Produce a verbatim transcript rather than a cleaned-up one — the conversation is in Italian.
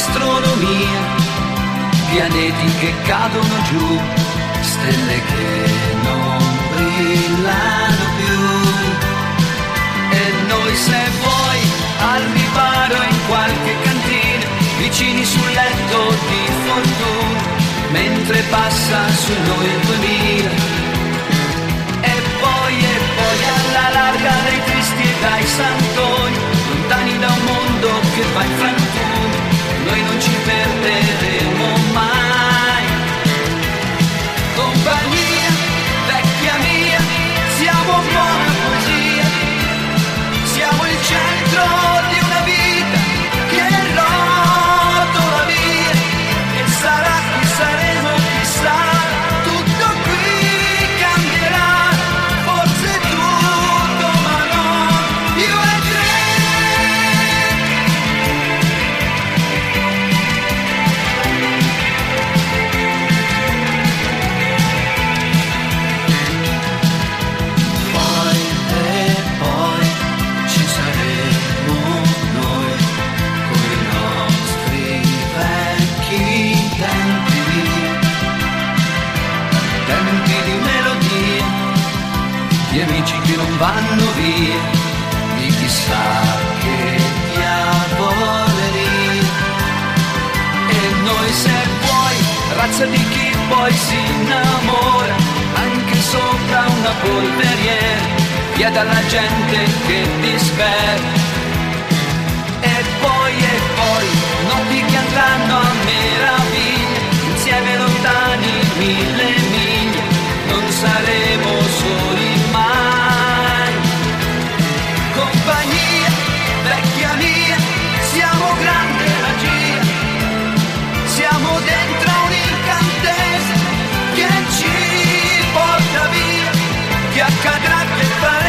astronomia, pianeti che cadono giù, stelle che non brillano più. E noi, se vuoi, al riparo in qualche cantina, vicini sul letto di fortuna, mentre passa su noi il duemila. E poi, e poi alla larga dai tristi e dai santoni, lontani da un mondo che va in frantumi, noi non ci perderemo mai. Compagnia, vecchia mia, siamo buona poesia, siamo il centro di una vita che rotola via, e sarà chi saremo, chissà, tutto qui cambierà, forse tutto, ma no, io e te. Poi e poi ci saremo noi, con i nostri vecchi tempi, tempi di melodia, di amici che non vanno via, di chissà che diavoleria. E noi, se vuoi, razza di chi poi si innamora, anche sopra una polveriera, via dalla gente che dispera. E poi, e poi, notti che andranno a meraviglia, insieme lontani mille miglia, non saremo soli mai. Compagnia, vecchia mia, siamo grande magia, siamo dentro un incantesimo che ci porta via, che accadrà, che farà